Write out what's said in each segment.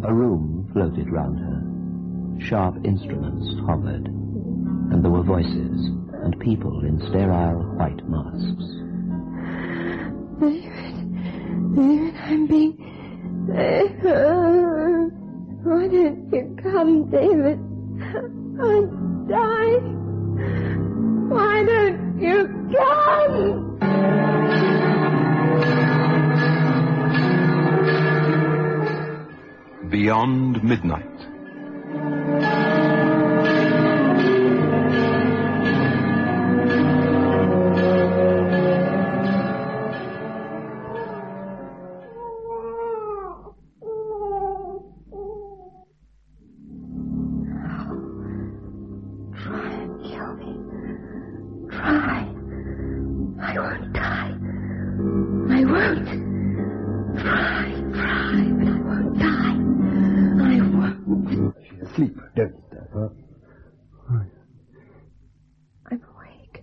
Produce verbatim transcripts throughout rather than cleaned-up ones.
A room floated round her. Sharp instruments hovered, and there were voices and people in sterile white masks. David, David, I'm being... Uh, why don't you come, David? I'm dying. Why don't you come? Beyond Midnight. Sleep, don't disturb her. I'm awake.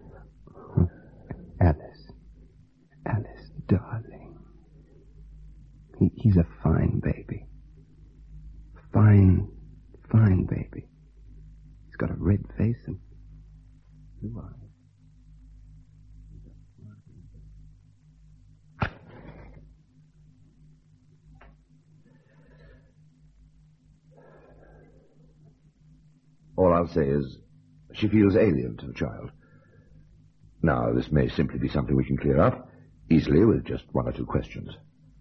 Alice. Alice, darling. He, he's a fine baby. Fine, fine baby. He's got a red face and blue eyes. All I'll say is, she feels alien to the child. Now, this may simply be something we can clear up, easily with just one or two questions.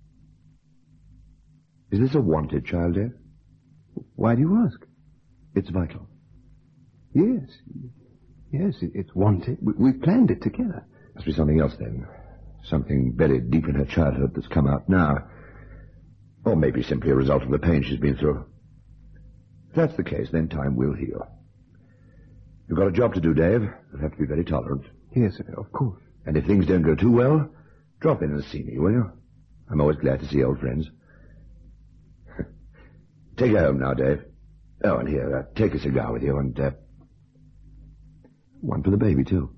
Is this a wanted child, Dave? Why do you ask? It's vital. Yes. Yes, it, it's wanted. We, we planned it together. Must be something else, then. Something buried deep in her childhood that's come out now. Or maybe simply a result of the pain she's been through. If that's the case, then time will heal. You've got a job to do, Dave. You'll have to be very tolerant. Yes, of course. And if things don't go too well, drop in and see me, will you? I'm always glad to see old friends. Take her home now, Dave. Oh, and here, uh, take a cigar with you, and uh, one for the baby, too.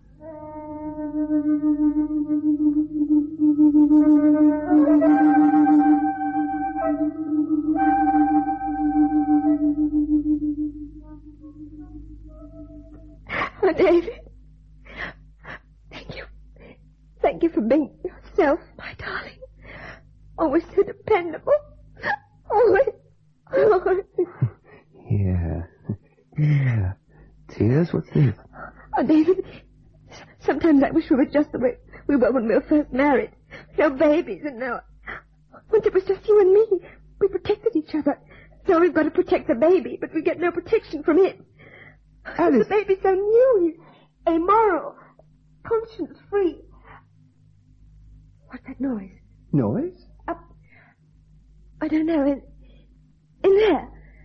Oh, David. Thank you. Thank you for being yourself, my darling. Always so dependable. Always. Always. Yeah. Yeah. Tears? What's this? Oh, David, sometimes I wish we were just the way we were when we were first married. No babies, and now... Once it was just you and me. We protected each other. Now we've got to protect the baby, but we get no protection from him. Alice. The baby's so new. He's amoral. Conscience-free. What's that noise? Noise? Up. I don't know. In, in there.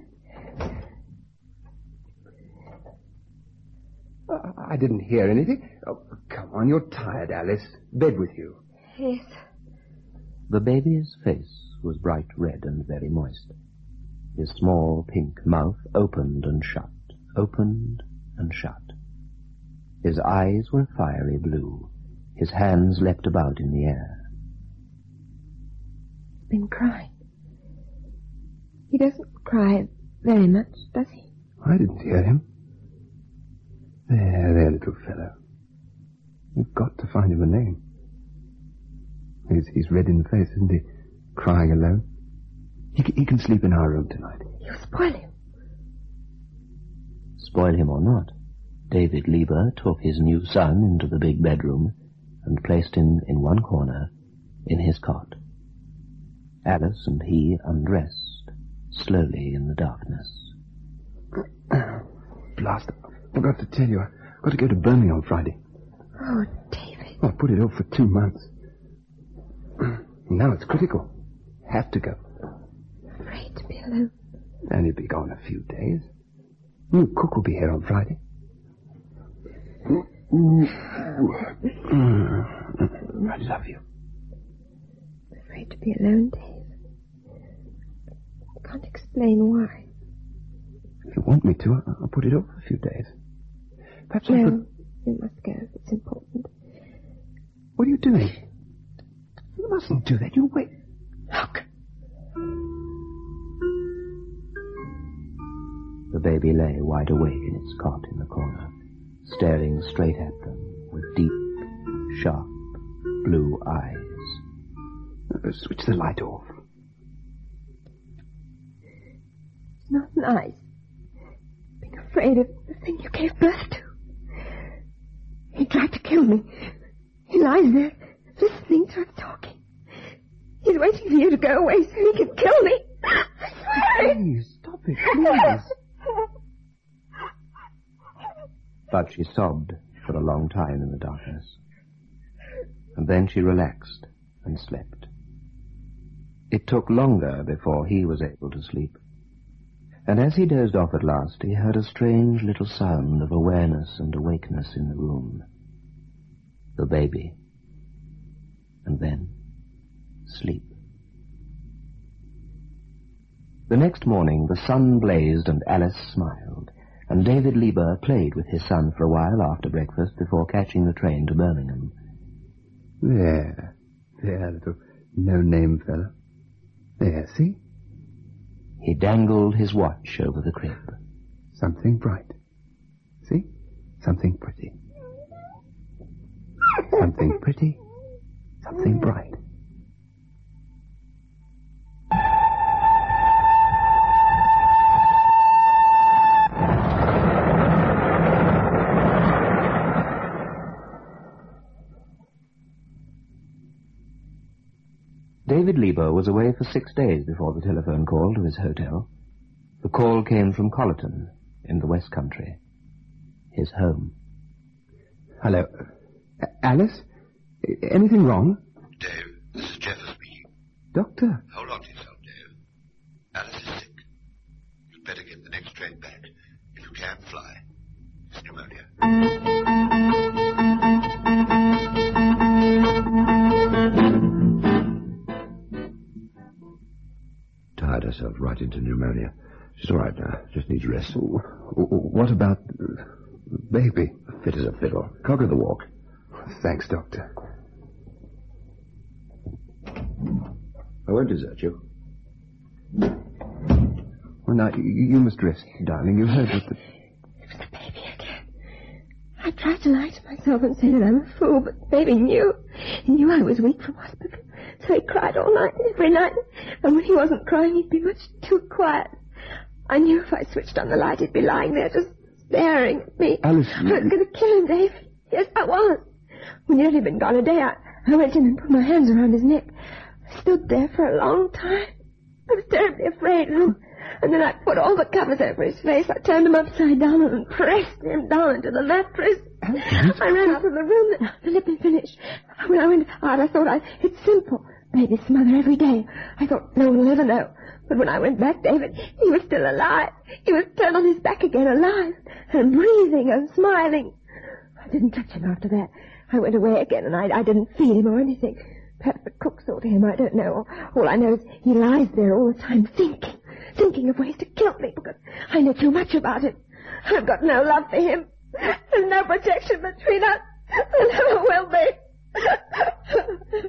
Uh, I didn't hear anything. Oh, come on, you're tired, Alice. Bed with you. Yes. The baby's face was bright red and very moist. His small pink mouth opened and shut, opened and shut. His eyes were fiery blue. His hands leapt about in the air. He's been crying. He doesn't cry very much, does he? I didn't hear him. There, there, little fellow. We've got to find him a name. He's, he's red in the face, isn't he? Crying alone. He, he can sleep in our room tonight. You'll spoil him. Spoil him or not, David Lieber took his new son into the big bedroom and placed him in one corner in his cot. Alice and he undressed slowly in the darkness. Blast. I forgot to tell you. I've got to go to Birmingham on Friday. Oh, David. I put it off for two months. Now it's critical. Have to go. Afraid to be alone. And he'll be gone a few days. New cook will be here on Friday. I love you. Afraid to be alone, Dave. I can't explain why. If you want me to, I'll put it off a few days. Perhaps no, I could... you must go. It's important. What are you doing? You mustn't do that. You wait. Look. The baby lay wide awake in its cot in the corner, staring straight at them with deep, sharp, blue eyes. Uh, switch the light off. It's not nice being afraid of the thing you gave birth to. He tried to kill me. He lies there, listening to us talking. He's waiting for you to go away so he can kill me. I swear it. Please, stop it, please. But she sobbed for a long time in the darkness. And then she relaxed and slept. It took longer before he was able to sleep. And as he dozed off at last, he heard a strange little sound of awareness and awakeness in the room. The baby. And then sleep. The next morning the sun blazed and Alice smiled, and David Lieber played with his son for a while after breakfast before catching the train to Birmingham. There. There, little no-name fella. There, see? He dangled his watch over the crib. Something bright. See? Something pretty. Something pretty. Something bright. David Lieber was away for six days before the telephone call to his hotel. The call came from Collerton, in the West Country. His home. Hello. Uh, Alice? Anything wrong? Dave, this is Jeffer speaking. Doctor? Hold on to yourself, Dave. Alice is sick. You'd better get the next train back. If you can't fly. It's pneumonia. Tired herself right into pneumonia. She's all right now. Just needs rest. What about uh, baby? Fit as a fiddle. Cock of the walk. Thanks, Doctor. I won't desert you. Well, now, you, you must rest, darling. You heard what the... It was the baby again. I tried to lie to myself and say that I'm a fool, but the baby knew. He knew I was weak from hospital. So he cried all night, every night. And when he wasn't crying, he'd be much too quiet. I knew if I switched on the light, he'd be lying there just staring at me. Alice, I was going to kill him, Dave. Yes, I was. When he'd only been gone a day, I, I went in and put my hands around his neck. I stood there for a long time. I was terribly afraid. And, and then I put all the covers over his face. I turned him upside down and pressed him down into the mattress. Alice? I ran out of the room. The let me finish. When I went out, I thought I, it's simple. Baby smother every day. I thought no one will ever know. But when I went back, David, he was still alive. He was turned on his back again, alive, and breathing and smiling. I didn't touch him after that. I went away again, and I, I didn't feed him or anything. Perhaps the cook saw to him, I don't know. All I know is he lies there all the time thinking, thinking of ways to kill me, because I know too much about him. I've got no love for him. There's no protection between us. There never will be.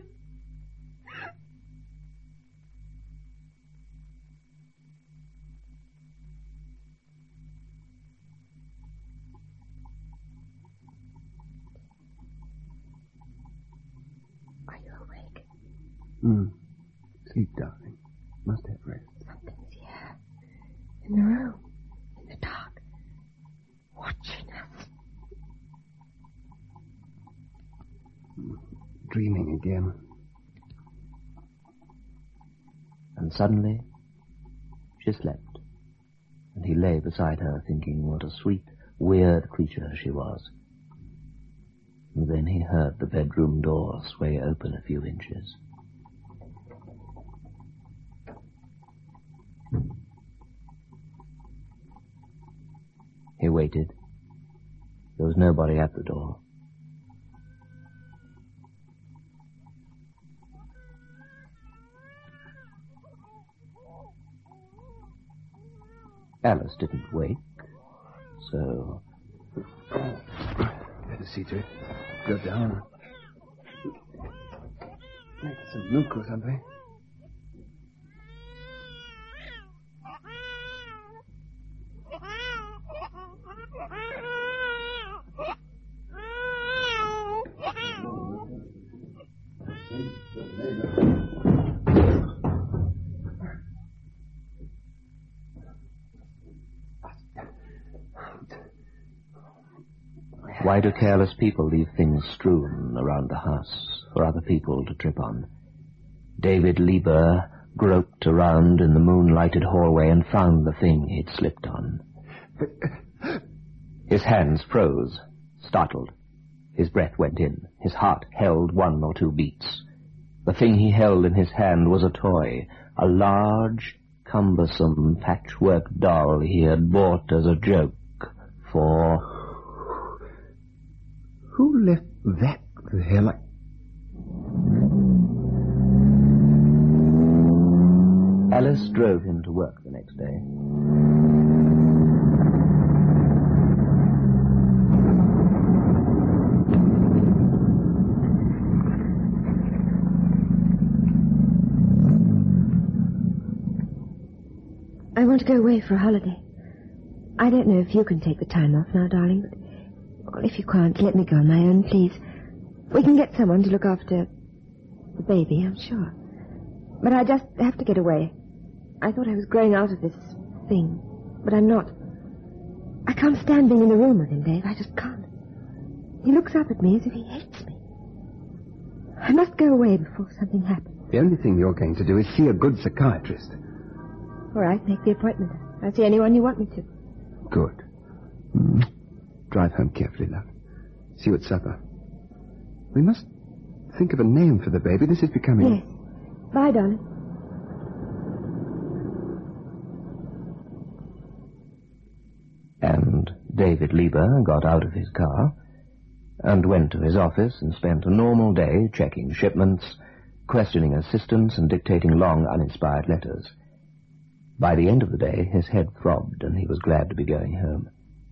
Mm. Sleep, darling. Must have rest. Something's here. In the room. In the dark. Watching us. Mm. Dreaming again. And suddenly she slept, and he lay beside her thinking what a sweet, weird creature she was. And then he heard the bedroom door sway open a few inches. He waited. There was nobody at the door. Alice didn't wake, so... Better see to it. Go down. Make some milk or something. Why do careless people leave things strewn around the house for other people to trip on? David Lieber groped around in the moonlighted hallway and found the thing he'd slipped on. His hands froze, startled. His breath went in. His heart held one or two beats. The thing he held in his hand was a toy, a large, cumbersome patchwork doll he had bought as a joke for... Who left that there like... Alice drove him to work the next day. I want to go away for a holiday. I don't know if you can take the time off now, darling, but well, if you can't, let me go on my own, please. We can get someone to look after the baby, I'm sure. But I just have to get away. I thought I was growing out of this thing, but I'm not. I can't stand being in the room with him, Dave. I just can't. He looks up at me as if he hates me. I must go away before something happens. The only thing you're going to do is see a good psychiatrist. All right, make the appointment. I'll see anyone you want me to. Good. Mm. Drive home carefully, love. See you at supper. We must think of a name for the baby. This is becoming... Yes. Bye, darling. And David Lieber got out of his car and went to his office and spent a normal day checking shipments, questioning assistants, and dictating long, uninspired letters. By the end of the day, his head throbbed, and he was glad to be going home.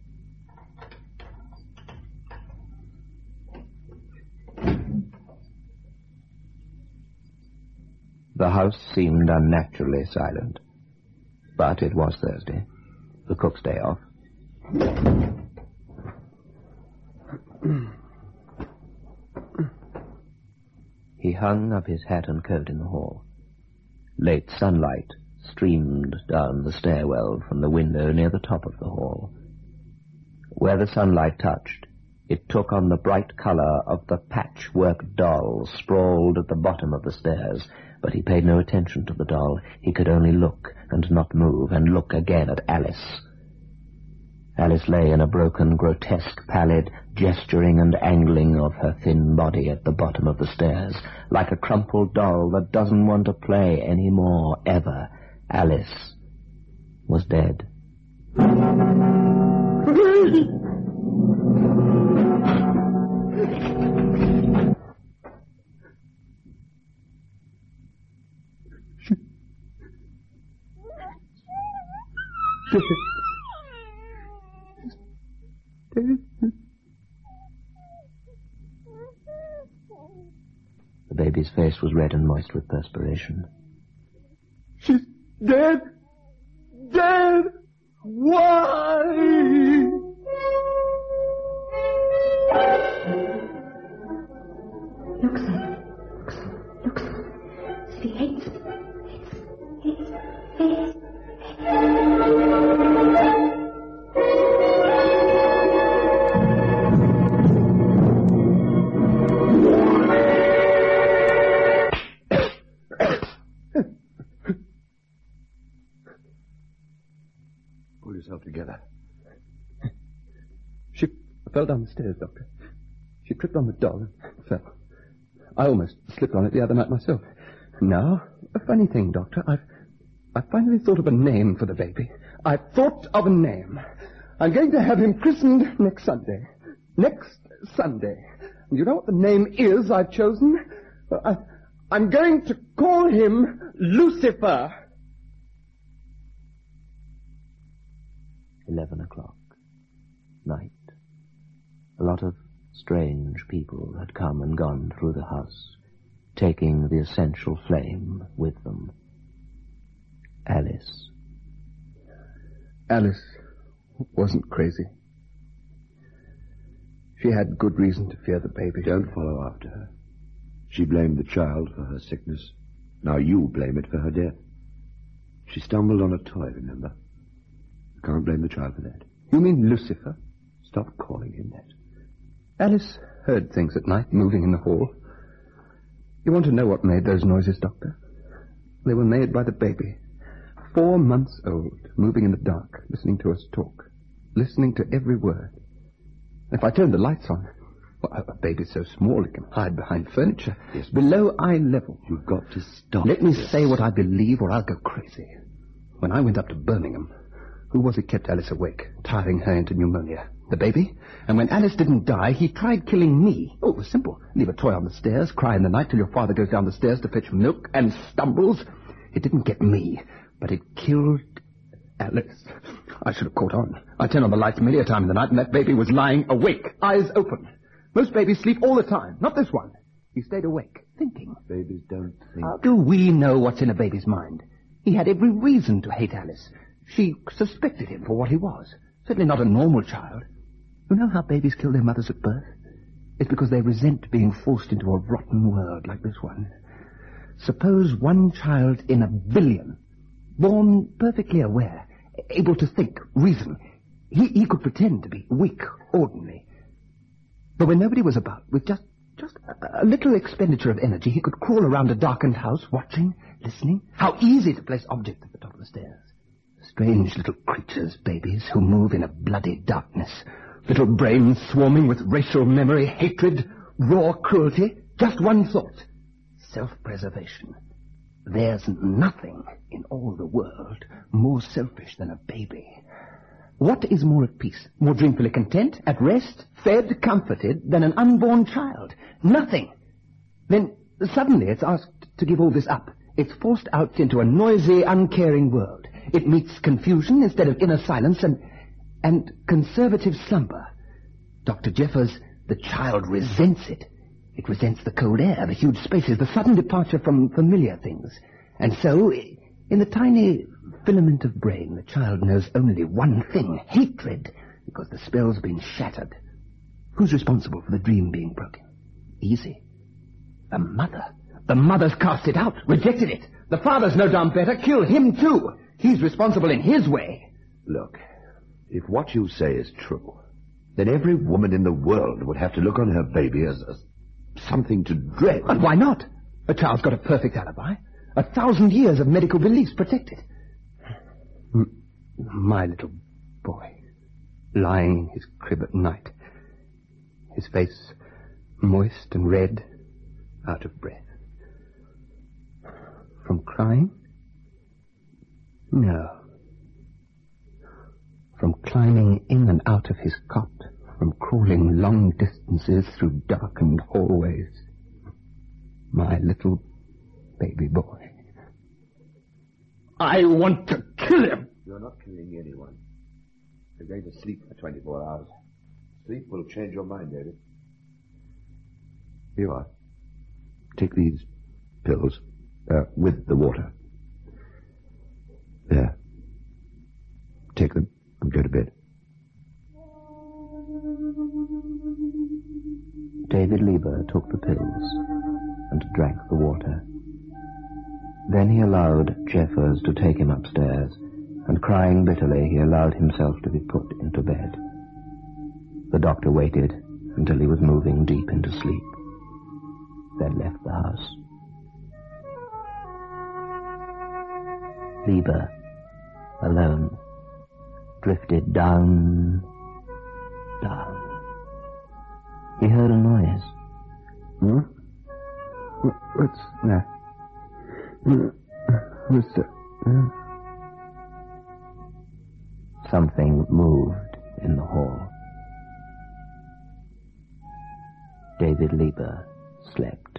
The house seemed unnaturally silent. But it was Thursday, the cook's day off. He hung up his hat and coat in the hall. Late sunlight streamed down the stairwell from the window near the top of the hall. Where the sunlight touched, it took on the bright color of the patchwork doll sprawled at the bottom of the stairs, but he paid no attention to the doll. He could only look and not move, and look again at Alice. Alice lay in a broken, grotesque, pallid, gesturing and angling of her thin body at the bottom of the stairs, like a crumpled doll that doesn't want to play any more, ever. Alice was dead. The baby's face was red and moist with perspiration. She's dead! Dead! Why? Looks at it. Looks, looks. As if he hates me. Hates, hates, hates, Pull yourself together. She fell down the stairs, Doctor. She tripped on the doll and fell. I almost slipped on it the other night myself. Now, a funny thing, Doctor. I've, I've finally thought of a name for the baby. I've thought of a name. I'm going to have him christened next Sunday. Next Sunday. And you know what the name is I've chosen? I, I'm going to call him Lucifer. Eleven o'clock. Night. A lot of strange people had come and gone through the house, taking the essential flame with them. Alice. Alice wasn't crazy. She had good reason to fear the baby. Don't follow after her. She blamed the child for her sickness. Now you blame it for her death. She stumbled on a toy, remember? You can't blame the child for that. You mean Lucifer? Stop calling him that. Alice heard things at night moving in the hall. You want to know what made those noises, Doctor? They were made by the baby. Four months old, moving in the dark, listening to us talk, listening to every word. If I turned the lights on, well, a baby's so small it can hide behind furniture. Yes, below eye level. You've got to stop. Let me this. say what I believe or I'll go crazy. When I went up to Birmingham, who was it kept Alice awake, tiring her into pneumonia? The baby? And when Alice didn't die, he tried killing me. Oh, it was simple. Leave a toy on the stairs, cry in the night till your father goes down the stairs to fetch milk and stumbles. It didn't get me, but it killed Alice. I should have caught on. I turned on the lights many a time in the night, and that baby was lying awake, eyes open. Most babies sleep all the time. Not this one. He stayed awake, thinking. Babies don't think. How do we know what's in a baby's mind? He had every reason to hate Alice. She suspected him for what he was. Certainly not a normal child. You know how babies kill their mothers at birth? It's because they resent being forced into a rotten world like this one. Suppose one child in a billion, born perfectly aware, able to think, reason. He, he could pretend to be weak, ordinary. But when nobody was about, with just, just a, a little expenditure of energy, he could crawl around a darkened house, watching, listening. How easy to place objects at the top of the stairs. Strange little creatures, babies, who move in a bloody darkness. Little brains swarming with racial memory, hatred, raw cruelty. Just one thought. Self-preservation. There's nothing in all the world more selfish than a baby. What is more at peace, more dreamfully content, at rest, fed, comforted, than an unborn child? Nothing. Then suddenly it's asked to give all this up. It's forced out into a noisy, uncaring world. It meets confusion instead of inner silence and, and conservative slumber. Doctor Jeffers, the child resents it. It resents the cold air, the huge spaces, the sudden departure from familiar things. And so, in the tiny filament of brain, the child knows only one thing, hatred, because the spell's been shattered. Who's responsible for the dream being broken? Easy. The mother. The mother's cast it out, rejected it. The father's no damn better, killed him too. He's responsible in his way. Look, if what you say is true, then every woman in the world would have to look on her baby as, as something to dread. And why not? A child's got a perfect alibi. A thousand years of medical beliefs protected. M- my little boy, lying in his crib at night, his face moist and red, out of breath. From crying? No. From climbing in and out of his cot, from crawling long distances through darkened hallways. My little baby boy. I want to kill him! You're not killing anyone. You're going to sleep for twenty-four hours. Sleep will change your mind, David. Here you are. Take these pills, uh, with the water. There. Take them and go to bed. David Lieber took the pills and drank the water. Then he allowed Jeffers to take him upstairs, and crying bitterly, he allowed himself to be put into bed. The doctor waited until he was moving deep into sleep, then left the house. Lieber, alone, drifted down, down. He heard a noise. Hmm? What's that? What's that? Uh... Something moved in the hall. David Lieber slept.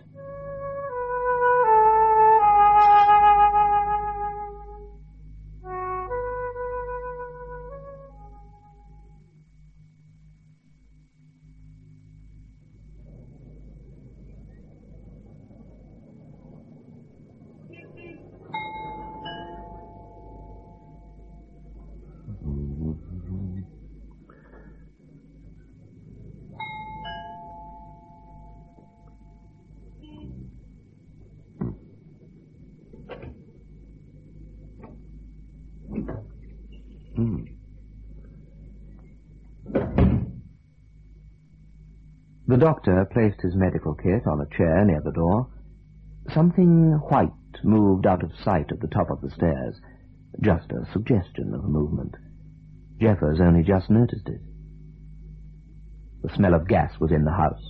The doctor placed his medical kit on a chair near the door. Something white moved out of sight at the top of the stairs. Just a suggestion of a movement. Jeffers only just noticed it. The smell of gas was in the house.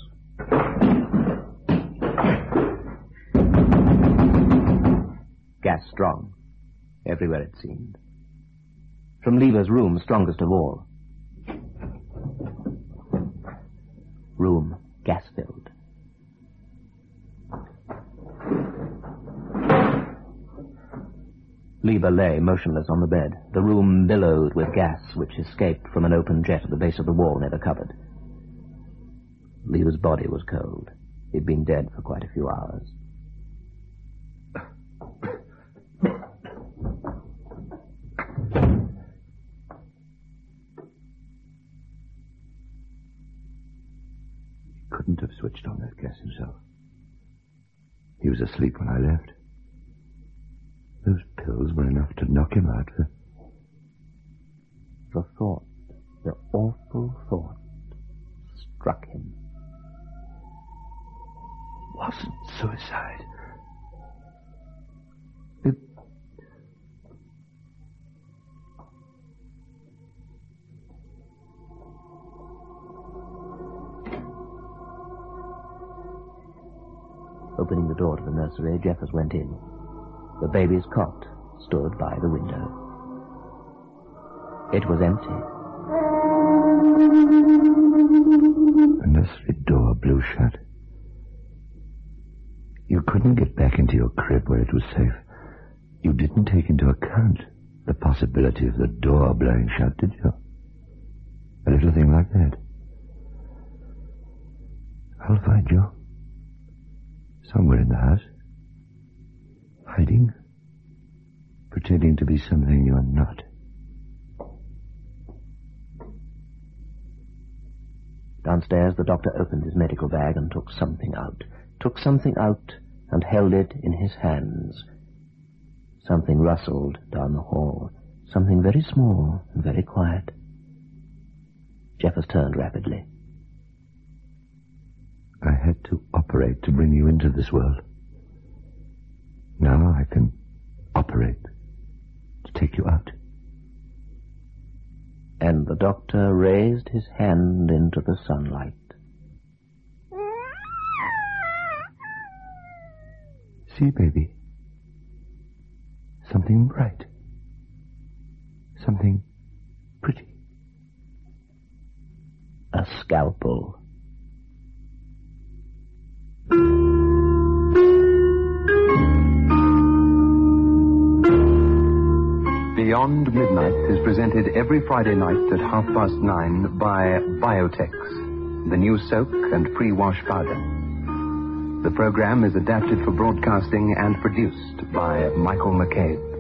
Gas strong. Everywhere it seemed. From Lever's room, strongest of all. Room gas-filled. Lever lay motionless on the bed. The room billowed with gas, which escaped from an open jet at the base of the wall near the cupboard. Lever's body was cold. He'd been dead for quite a few hours. He couldn't have switched on that gas himself. He was asleep when I left. Those pills were enough to knock him out. For... The thought, the awful thought, struck him. It wasn't suicide. It... Opening the door to the nursery, Jeffers went in. The baby's cot stood by the window. It was empty. The nursery door blew shut. You couldn't get back into your crib where it was safe. You didn't take into account the possibility of the door blowing shut, did you? A little thing like that. I'll find you. Somewhere in the house. Hiding. Pretending to be something you're not. Downstairs, the doctor opened his medical bag and took something out. Took something out and held it in his hands. Something rustled down the hall. Something very small and very quiet. Jeffers turned rapidly. I had to operate to bring you into this world. Now I can operate to take you out. And the doctor raised his hand into the sunlight. See, baby. Something bright. Something pretty. A scalpel. Beyond Midnight is presented every Friday night at half past nine by Biotex, the new soap and pre-wash powder. The program is adapted for broadcasting and produced by Michael McCabe.